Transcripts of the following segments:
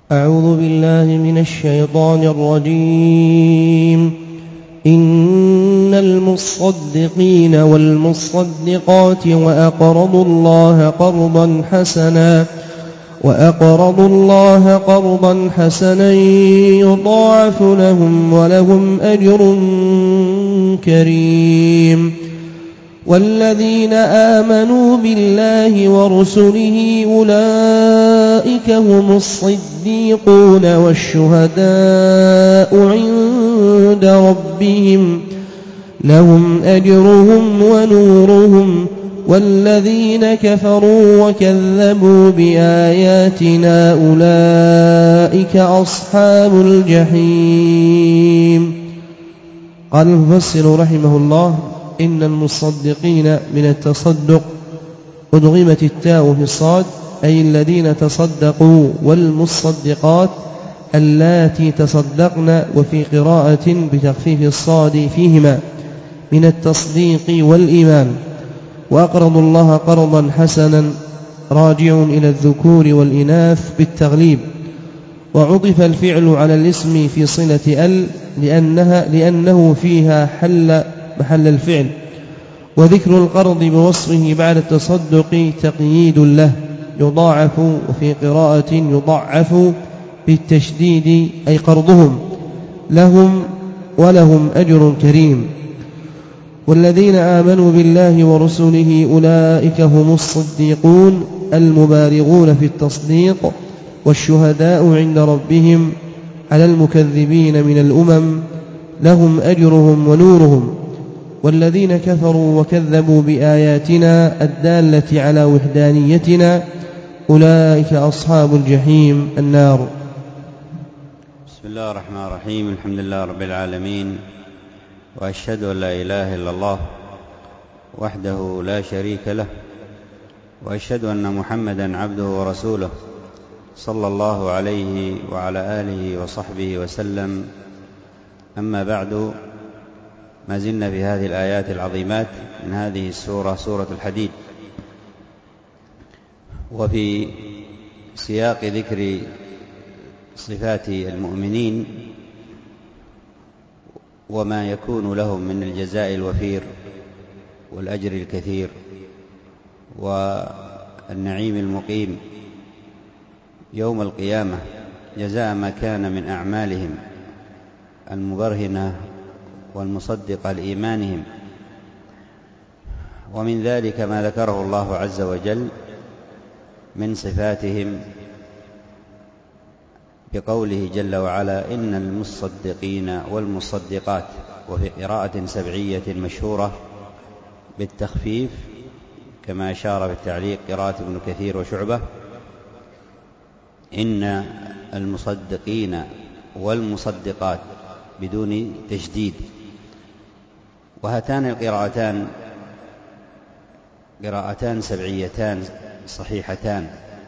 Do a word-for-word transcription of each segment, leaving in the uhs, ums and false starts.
أعوذ بالله من الشيطان الرجيم. إن المصدقين والمصدقات وأقرضوا الله قرضا حسنا وأقرضوا الله قرضا حسنا يضاعف لهم ولهم أجر كريم. والذين آمنوا بالله ورسله أولئك هم الصديقون والشهداء عند ربهم لهم أجرهم ونورهم. والذين كفروا وكذبوا بآياتنا أولئك أصحاب الجحيم. قال المفسر رحمه الله: إن المصدقين من التصدق أدغمت التاء في الصاد، أي الذين تصدقوا، والمصدقات اللاتي تصدقن، وفي قراءة بتخفيف الصاد فيهما من التصديق والإيمان. وأقرضوا الله قرضا حسنا راجع إلى الذكور والإناث بالتغليب، وعطف الفعل على الاسم في صلة ال لأنها لأنه فيها حل محل الفعل. وذكر القرض بوصفه بعد التصدق تقييد له، يضاعف، وفي قراءة يضعف بالتشديد، أي قرضهم لهم ولهم أجر كريم. والذين آمنوا بالله ورسله أولئك هم الصديقون المبالغون في التصديق، والشهداء عند ربهم على المكذبين من الأمم لهم أجرهم ونورهم. والذين كفروا وكذبوا بآياتنا الدالة على وحدانيتنا أولئك أصحاب الجحيم النار. بسم الله الرحمن الرحيم. الحمد لله رب العالمين، وأشهد أن لا إله إلا الله وحده لا شريك له، وأشهد أن محمدا عبده ورسوله صلى الله عليه وعلى آله وصحبه وسلم. أما بعد، ما زلنا في هذه الآيات العظيمات من هذه السورة، سورة الحديد، وفي سياق ذكر صفات المؤمنين وما يكون لهم من الجزاء الوفير والأجر الكثير والنعيم المقيم يوم القيامة، جزاء ما كان من أعمالهم المبرهنة والمصدقة لإيمانهم. ومن ذلك ما ذكره الله عز وجل من صفاتهم بقوله جل وعلا: إن المصدقين والمصدقات، وفي قراءة سبعية مشهورة بالتخفيف كما أشار بالتعليق قراءة ابن كثير وشعبة: إن المصدقين والمصدقات بدون تشديد. وهاتان القراءتان قراءتان سبعيتان صحيحتان،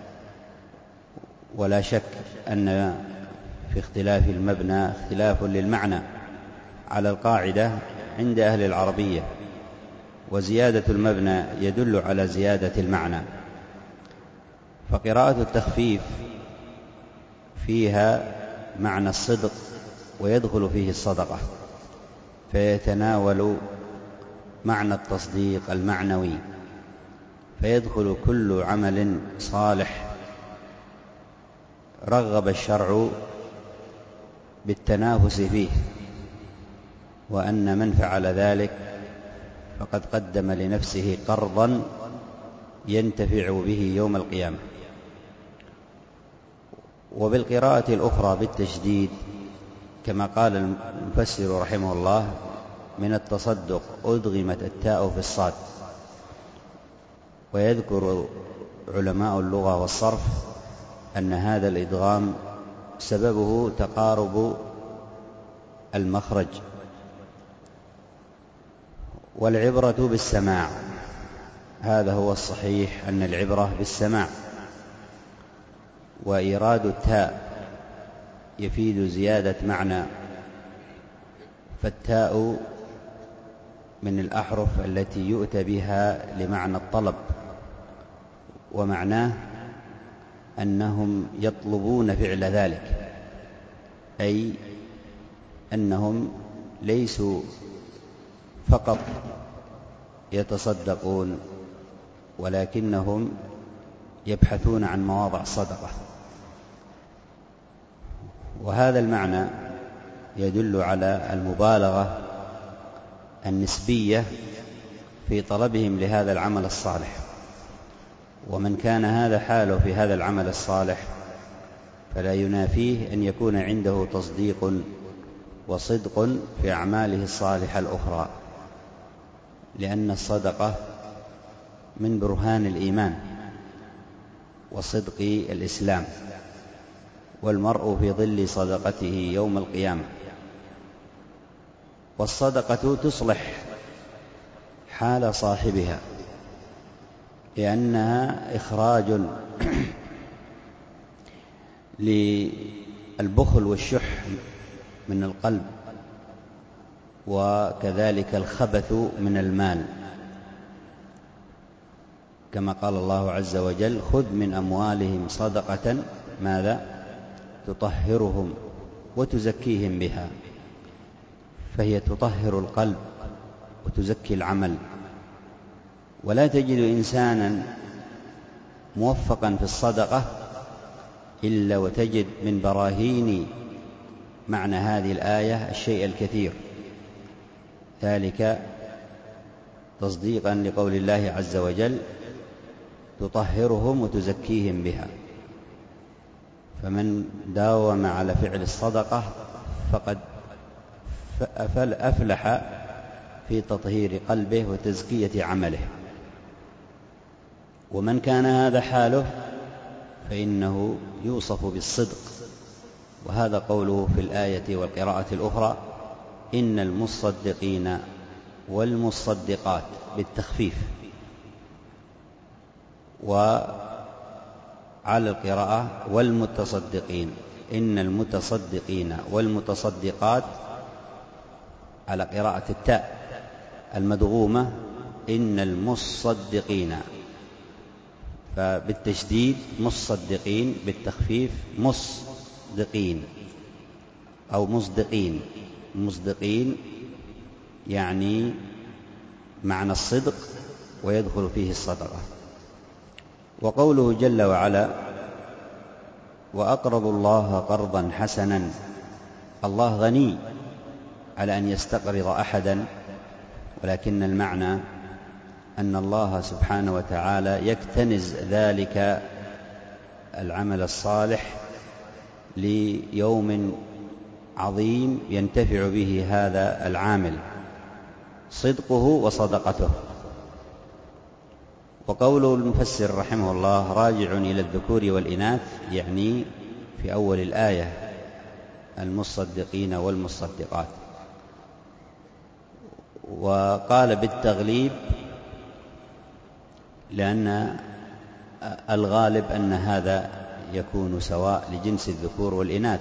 ولا شك أن في اختلاف المبنى اختلاف للمعنى على القاعدة عند أهل العربية، وزيادة المبنى يدل على زيادة المعنى. فقراءة التخفيف فيها معنى الصدق ويدخل فيه الصدقة، فيتناول معنى التصديق المعنوي، فيدخل كل عمل صالح رغب الشرع بالتنافس فيه، وأن من فعل ذلك فقد قدم لنفسه قرضا ينتفع به يوم القيامة. وبالقراءة الأخرى بالتشديد كما قال المفسر رحمه الله: من التصدق أدغمت التاء في الصاد. ويذكر علماء اللغة والصرف أن هذا الإدغام سببه تقارب المخرج، والعبرة بالسماع. هذا هو الصحيح، أن العبرة بالسماع، وإيراد التاء يفيد زيادة معنى، فالتاء من الأحرف التي يؤتى بها لمعنى الطلب، ومعناه أنهم يطلبون فعل ذلك، أي أنهم ليسوا فقط يتصدقون، ولكنهم يبحثون عن مواضع الصدقة. وهذا المعنى يدل على المبالغة النسبية في طلبهم لهذا العمل الصالح. ومن كان هذا حاله في هذا العمل الصالح فلا ينافيه أن يكون عنده تصديق وصدق في أعماله الصالحة الأخرى، لأن الصدقة من برهان الإيمان وصدق الإسلام، والمرء في ظل صدقته يوم القيامة. والصدقة تصلح حال صاحبها، لأنها إخراج للبخل والشح من القلب، وكذلك الخبث من المال، كما قال الله عز وجل: خذ من أموالهم صدقة ماذا تطهرهم وتزكيهم بها. فهي تطهر القلب وتزكي العمل. ولا تجد إنسانا موفقا في الصدقة إلا وتجد من براهين معنى هذه الآية الشيء الكثير، ذلك تصديقا لقول الله عز وجل: تطهرهم وتزكيهم بها. فمن داوم على فعل الصدقة فقد أفلح في تطهير قلبه وتزكية عمله. ومن كان هذا حاله فإنه يوصف بالصدق، وهذا قوله في الآية والقراءة الأخرى: إن المصدقين والمصدقات بالتخفيف. وعلى القراءة والمتصدقين، إن المتصدقين والمتصدقات على قراءة التاء المدغومة، إن المصدقين، فبالتشديد مصدقين، بالتخفيف مصدقين أو مصدقين. مصدقين يعني معنى الصدق ويدخل فيه الصدقة. وقوله جل وعلا: وأقرضوا الله قرضا حسنا. الله غني على أن يستقرض أحدا، ولكن المعنى أن الله سبحانه وتعالى يكتنز ذلك العمل الصالح ليوم عظيم ينتفع به هذا العامل، صدقه وصدقته. وقول المفسر رحمه الله راجع إلى الذكور والإناث، يعني في أول الآية المصدقين والمصدقات. وقال بالتغليب لأن الغالب أن هذا يكون سواء لجنس الذكور والإناث،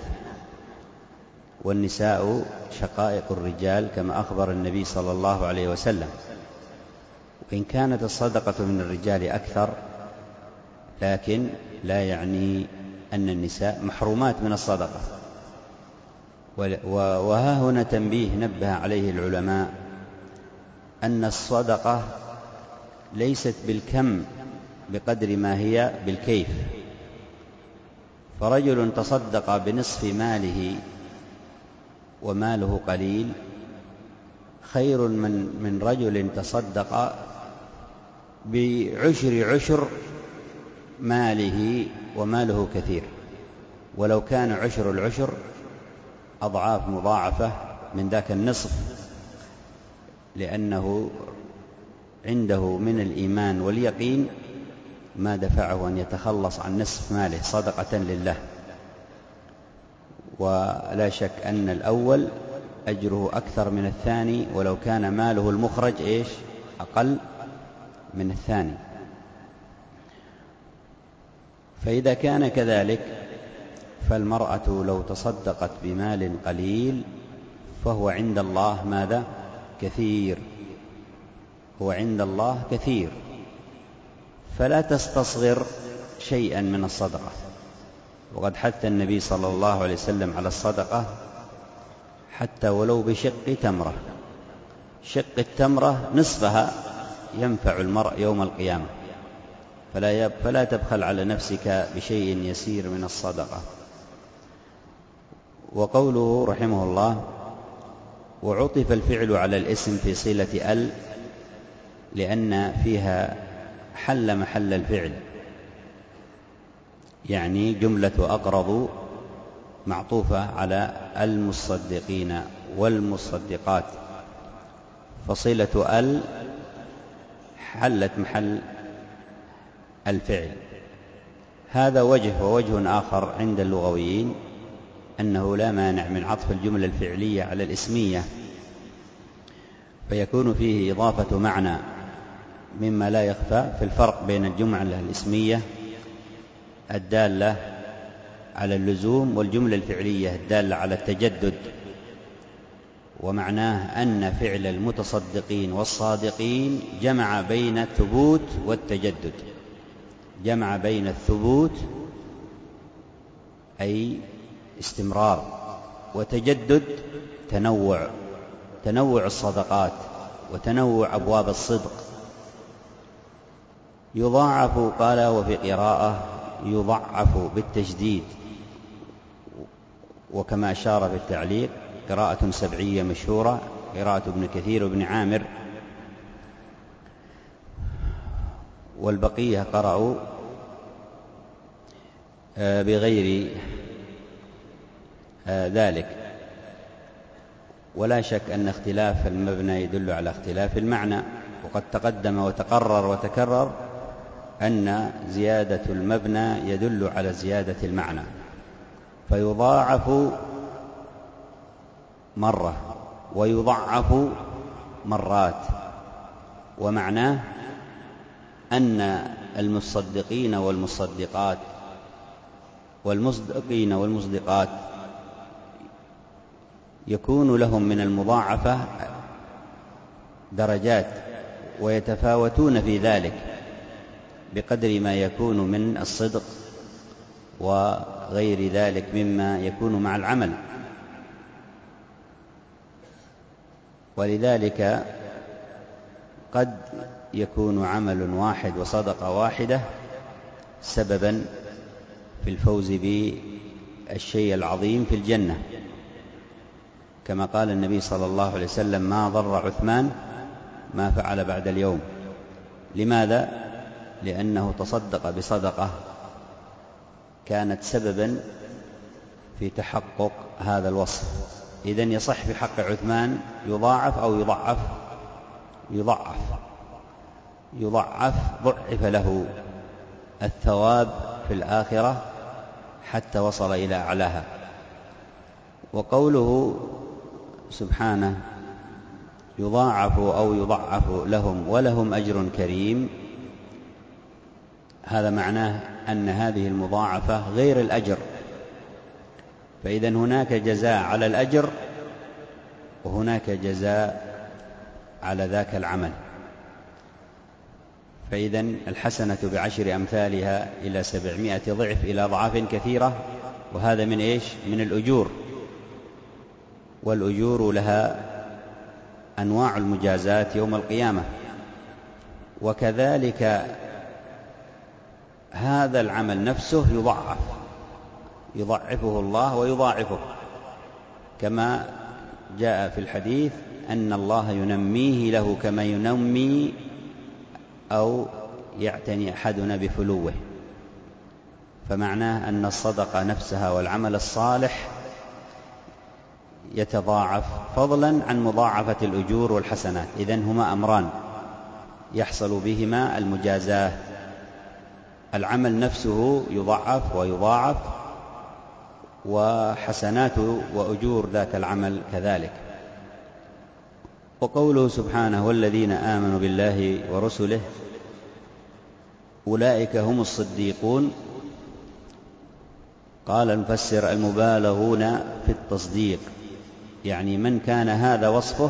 والنساء شقائق الرجال كما أخبر النبي صلى الله عليه وسلم. وإن كانت الصدقة من الرجال أكثر، لكن لا يعني أن النساء محرومات من الصدقة. وها هنا تنبيه نبه عليه العلماء، أن الصدقة ليست بالكم بقدر ما هي بالكيف. فرجل تصدق بنصف ماله وماله قليل خير من من رجل تصدق بعشر عشر ماله وماله كثير، ولو كان عشر العشر أضعاف مضاعفة من ذاك النصف، لأنه عنده من الإيمان واليقين ما دفعه أن يتخلص عن نصف ماله صدقة لله. ولا شك أن الأول أجره أكثر من الثاني، ولو كان ماله المخرج إيش أقل من الثاني. فإذا كان كذلك فالمرأة لو تصدقت بمال قليل فهو عند الله ماذا؟ كثير. هو عند الله كثير. فلا تستصغر شيئا من الصدقة. وقد حث النبي صلى الله عليه وسلم على الصدقة حتى ولو بشق تمرة. شق التمرة نصفها ينفع المرء يوم القيامة، فلا, فلا تبخل على نفسك بشيء يسير من الصدقة. وقوله رحمه الله: وعطف الفعل على الاسم في صلة ال، لأن فيها حل محل الفعل، يعني جملة أقرضوا معطوفة على المصدقين والمصدقات، فصلة ال حلت محل الفعل. هذا وجه. ووجه آخر عند اللغويين أنه لا مانع من عطف الجملة الفعلية على الاسمية، فيكون فيه إضافة معنى مما لا يخفى في الفرق بين الجملة الاسمية الدالة على اللزوم والجملة الفعلية الدالة على التجدد. ومعناه أن فعل المتصدقين والصادقين جمع بين الثبوت والتجدد، جمع بين الثبوت أي استمرار، وتجدد تنوع، تنوع الصدقات وتنوع أبواب الصدق. يضاعف، قال وفي قراءة يضعف بالتجديد، وكما أشار في التعليق قراءة سبعية مشهورة، قراءة ابن كثير وابن عامر، والبقية قرأوا بغير ذلك. ولا شك أن اختلاف المبنى يدل على اختلاف المعنى، وقد تقدم وتقرر وتكرر أن زيادة المبنى يدل على زيادة المعنى، فيضاعف مرة ويضعف مرات. ومعناه أن المصدقين والمصدقات والمصدقين والمصدقات يكون لهم من المضاعفة درجات، ويتفاوتون في ذلك بقدر ما يكون من الصدق وغير ذلك مما يكون مع العمل. ولذلك قد يكون عمل واحد وصدقة واحدة سببا في الفوز بالشيء العظيم في الجنة، كما قال النبي صلى الله عليه وسلم: ما ضر عثمان ما فعل بعد اليوم. لماذا؟ لأنه تصدق بصدقة كانت سببا في تحقق هذا الوصف. إذن يصح في حق عثمان يضاعف أو يضعف؟ يضعف، يضعف، ضعف له الثواب في الآخرة حتى وصل إلى أعلاها. وقوله سبحانه يضاعف أو يضعف لهم ولهم أجر كريم، هذا معناه أن هذه المضاعفة غير الأجر، فإذن هناك جزاء على الأجر وهناك جزاء على ذاك العمل. فإذن الحسنة بعشر أمثالها إلى سبعمائة ضعف إلى أضعاف كثيرة، وهذا من إيش؟ من الأجور. والأجور لها أنواع المجازات يوم القيامة. وكذلك هذا العمل نفسه يضعف، يضعفه الله ويضاعفه، كما جاء في الحديث أن الله ينميه له كما ينمي أو يعتني أحدنا بفلوه. فمعناه أن الصدقة نفسها والعمل الصالح يتضاعف فضلا عن مضاعفة الأجور والحسنات. إذن هما أمران يحصل بهما المجازاة: العمل نفسه يضعف ويضاعف، وحسنات وأجور ذاك العمل كذلك. وقوله سبحانه والذين آمنوا بالله ورسله أولئك هم الصديقون، قال المفسر المبالغون في التصديق، يعني من كان هذا وصفه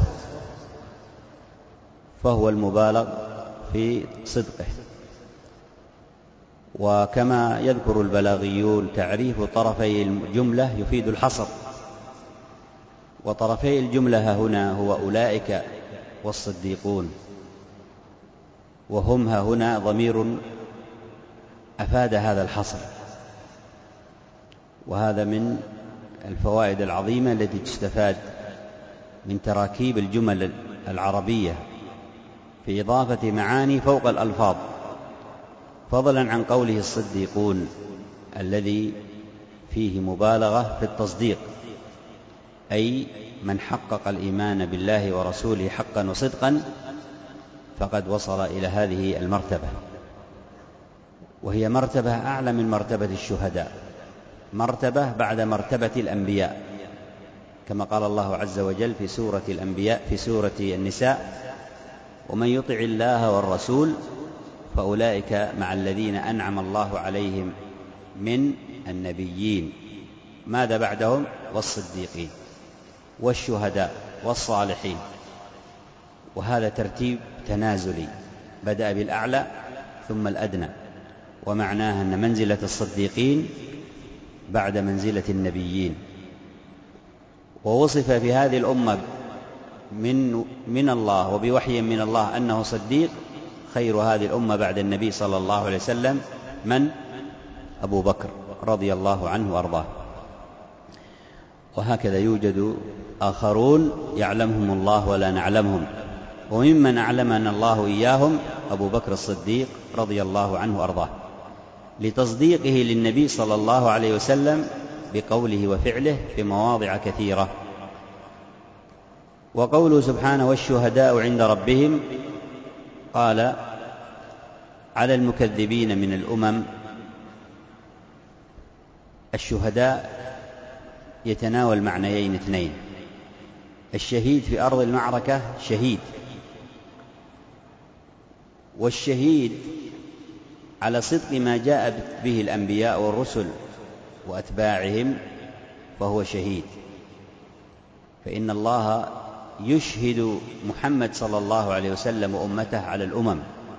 فهو المبالغ في صدقه. وكما يذكر البلاغيون تعريف طرفي الجملة يفيد الحصر، وطرفي الجملة هنا هو أولئك والصديقون، وهم هنا ضمير أفاد هذا الحصر. وهذا من الفوائد العظيمة التي تستفاد من تراكيب الجمل العربية في إضافة معاني فوق الألفاظ، فضلا عن قوله الصديقون الذي فيه مبالغة في التصديق، أي من حقق الإيمان بالله ورسوله حقا وصدقا فقد وصل إلى هذه المرتبة، وهي مرتبة أعلى من مرتبة الشهداء، مرتبة بعد مرتبة الأنبياء، كما قال الله عز وجل في سورة الأنبياء في سورة النساء: ومن يطع الله والرسول فأولئك مع الذين أنعم الله عليهم من النبيين، ماذا بعدهم؟ والصديقين والشهداء والصالحين. وهذا ترتيب تنازلي، بدأ بالأعلى ثم الأدنى، ومعناه أن منزلة الصديقين بعد منزلة النبيين. ووصف في هذه الأمة من, من الله وبوحي من الله أنه صديق خير هذه الأمة بعد النبي صلى الله عليه وسلم من؟ أبو بكر رضي الله عنه وأرضاه. وهكذا يوجد آخرون يعلمهم الله ولا نعلمهم، وممن أعلمنا الله إياهم أبو بكر الصديق رضي الله عنه وأرضاه، لتصديقه للنبي صلى الله عليه وسلم بقوله وفعله في مواضع كثيرة. وقوله سبحانه: والشهداء عند ربهم، قال على المكذبين من الأمم. الشهداء يتناول معنيين اثنين: الشهيد في أرض المعركة شهيد، والشهيد على صدق ما جاء به الأنبياء والرسل وأتباعهم فهو شهيد، فإن الله يشهد محمد صلى الله عليه وسلم وأمته على الأمم.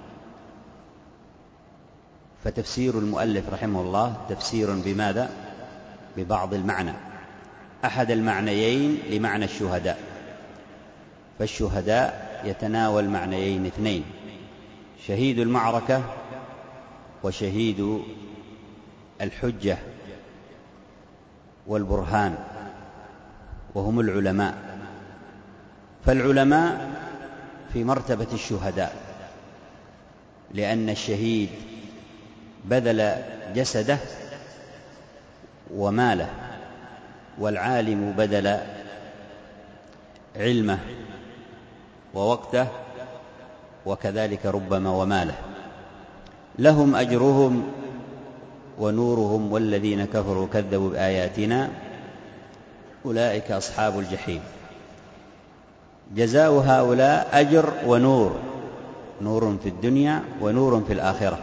فتفسير المؤلف رحمه الله تفسير بماذا؟ ببعض المعنى، أحد المعنيين لمعنى الشهداء. فالشهداء يتناول معنيين اثنين: شهيد المعركة وشهيد الحجة والبرهان، وهم العلماء. فالعلماء في مرتبة الشهداء، لأن الشهيد بذل جسده وماله، والعالم بذل علمه ووقته وكذلك ربما وماله. لهم أجرهم ونورهم، والذين كفروا كذبوا بآياتنا أولئك أصحاب الجحيم. جزاء هؤلاء أجر ونور، نور في الدنيا ونور في الآخرة،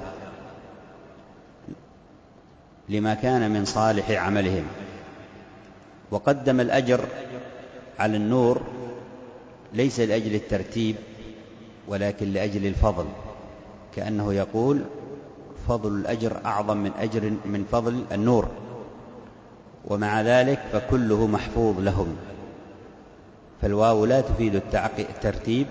لما كان من صالح عملهم. وقدم الأجر على النور ليس لأجل الترتيب ولكن لأجل الفضل، كأنه يقول: فضل الأجر أعظم من أجر من فضل النور، ومع ذلك فكله محفوظ لهم. فالواو لا تفيد الترتيب،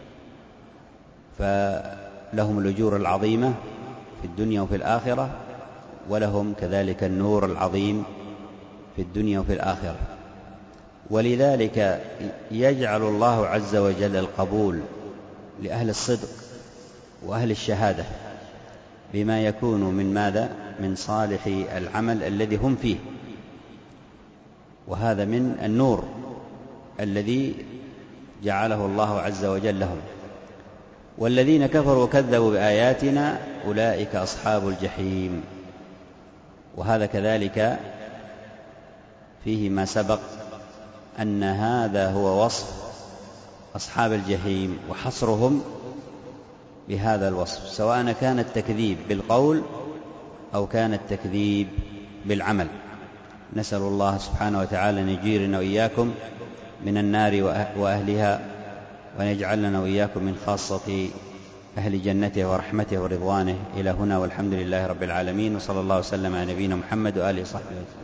فلهم الأجور العظيمة في الدنيا وفي الآخرة، ولهم كذلك النور العظيم في الدنيا وفي الآخرة. ولذلك يجعل الله عز وجل القبول لأهل الصدق وأهل الشهادة بما يكون من ماذا؟ من صالح العمل الذي هم فيه، وهذا من النور الذي جعله الله عز وجل لهم. والذين كفروا وكذبوا بآياتنا أولئك أصحاب الجحيم. وهذا كذلك فيه ما سبق أن هذا هو وصف أصحاب الجحيم وحصرهم بهذا الوصف، سواء كان التكذيب بالقول أو كان التكذيب بالعمل. نسأل الله سبحانه وتعالى أن يجيرنا وإياكم من النار وأهلها، وأن يجعلنا وإياكم من خاصة أهل جنته ورحمته ورضوانه إلى هنا، والحمد لله رب العالمين، وصلى الله وسلم على نبينا محمد وآله وصحبه وسلم.